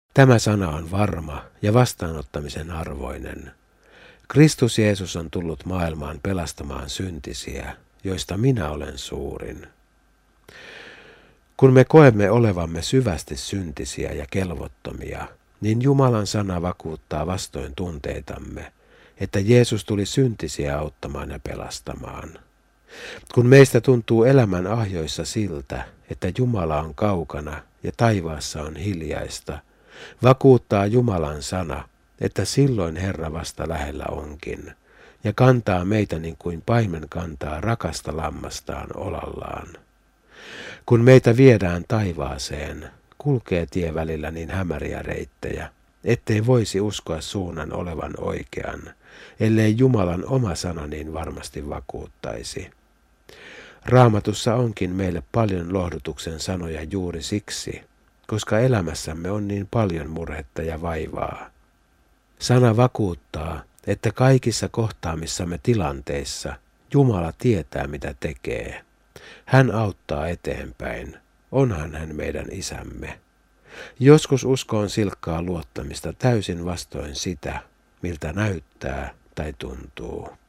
Tämä sana on varma ja vastaanottamisen arvoinen. Kristus Jeesus on tullut maailmaan pelastamaan syntisiä, joista minä olen suurin. Kun me koemme olevamme syvästi syntisiä ja kelvottomia, niin Jumalan sana vakuuttaa vastoin tunteitamme, että Jeesus tuli syntisiä auttamaan ja pelastamaan. Kun meistä tuntuu elämän ahjoissa siltä, että Jumala on kaukana ja taivaassa on hiljaista, vakuuttaa Jumalan sana, että silloin Herra vasta lähellä onkin, ja kantaa meitä niin kuin paimen kantaa rakasta lammastaan olallaan. Kun meitä viedään taivaaseen, kulkee tie välillä niin hämäriä reittejä, ettei voisi uskoa suunnan olevan oikean, ellei Jumalan oma sana niin varmasti vakuuttaisi. Raamatussa onkin meille paljon lohdutuksen sanoja juuri siksi, koska elämässämme on niin paljon murhetta ja vaivaa. Sana vakuuttaa, että kaikissa kohtaamissamme tilanteissa Jumala tietää mitä tekee. Hän auttaa eteenpäin. Onhan hän meidän isämme. Joskus uskoon silkkaa luottamista täysin vastoin sitä, miltä näyttää tai tuntuu.